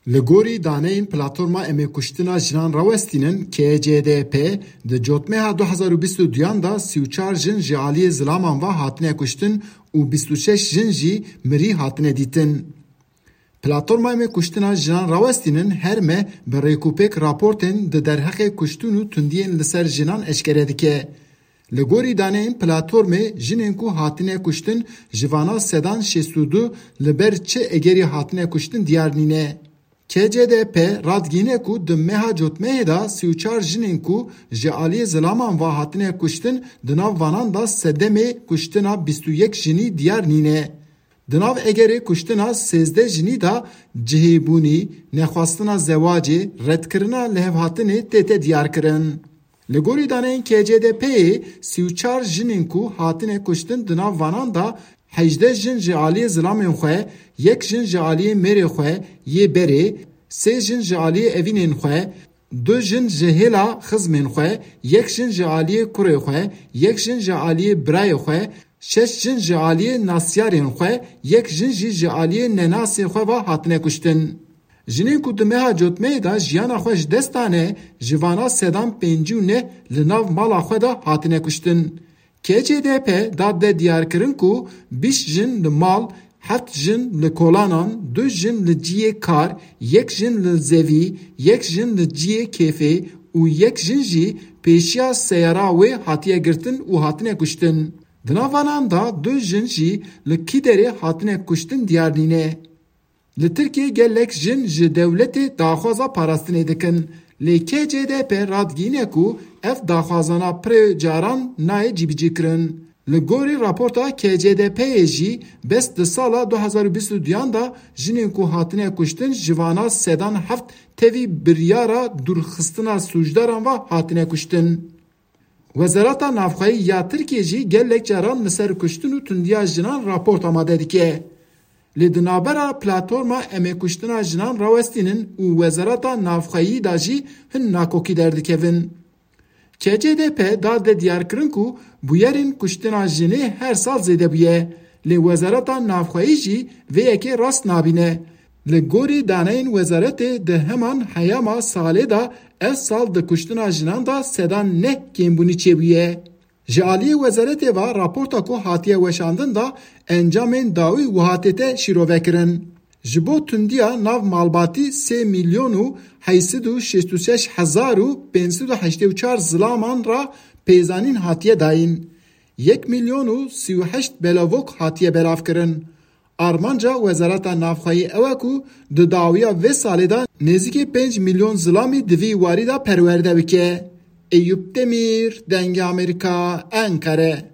Li gorî daneyên platforma Emekuştina Jinan Rawestînin KCDP di cotmeha 2022 da 34 jin ji aliyê zilaman ve hatine kuştin û 26 jin jî mirî hatine dîtin. Platforma Emekuştina Jinan Rawestînin her me bi rêkûpek raportên di derhexê kuştin û tundiyên li ser jinan eşkere dike. Li gorî daneyên platformê jinên ku hatine kuştin ji vana sedan 62 li ber çi egerî hatine kuştin diyar nîne. KCDP radgîne ku di meha cotmeyê da 34 jinên ku ji aliyê zilaman ve hatine kuştin di nav vanan da sedemê kuştina 21 jinî diyar nîne. Di nav egerê kuştina 13 jinî da cihêbûnî, nexwastina zewacê, redkirina lihevhatinê tê diyar kirin. Li gorî daneyên KCDP'yê 34 jinên ku hatine kuştin di nav vanan da 18 jin ji aliyê zilamên xwe, 1 jin ji aliyê mêrê xwe yê berê, 3 jin ji aliyê evînên xwe, 2 jin ji hêla xizmên xwe, 1 jin ji aliyê kurê xwe, 1 jin ji aliyê birayê xwe, 6 jin ji aliyê nasyarên xwe, 1 jin jî ji aliyê nenasên xwe ve hatine kuştin. Jinên ku di meha cotmeyê da jiyana xwe ji dest dane, ji vana sedan 59 li nav mala xwe da hatine kuştin. KCDP da de diyar kirin ku 20 jin li mal, 7 jin li kolanan, 2 jin li ciyê kar, 1 jin li zevî, 1 jin li ciyê kêfê û 1 jin jî pêşiya seyara wê hatiye girtin û hatine kuştin. Di nav vanan da 2 jin jî li Kîderê hatine kuştin diyar nîne. Li Tirkiye gelek jin ji dewletê daxwaza parastinê dikin. Lê KCDP radgîne ku ev daxwazana pirê caran nayê cîbicîkirin. Li gorî raporta KCDP'yê jî bes di sala 2022 da jinên ku hatine kuştin ji vana sedan heft tevî biryara dûrxistina sûcdaran ve hatine kuştin. Wezareta Navxweyî ya Tirkiye jî gelek caran li ser kuştin û tundiya jinan raport amade dike. Li di navbera platforma Emekuştina Jinan Rawestînin û Wezareta Navxweyî da jî hin nakokî derdikevin. KCDP da de diyar kirin ku bûyerên kuştina jinê her sal zêde bûye. Lê Wezareta Navxweyî jî vê yekê rast nabîne. Li gorî daneyên wezaretê di heman heyama salê da ev sal di kuştina jinan da sedan neh kêmbûnî çêbûye. Ji aliyê wezaretê ve raporta ku hatiye weşandin da encamên dawî wihatê te şîrovekirin. Ji bo tundiya nav malbatî 3 milyon û 866 hezar û 584 zilaman ra pêzanîn hatiye dayîn. 1 milyon û 38 belavok hatiye belavkirin. Armanca Wezareta Navxweyî ew e ku di dawiya vê salê da nêzîkî 5 milyon zilamî di vî warî da perwerde bike. Eyüp Demir, Denge Amerika, Ankara.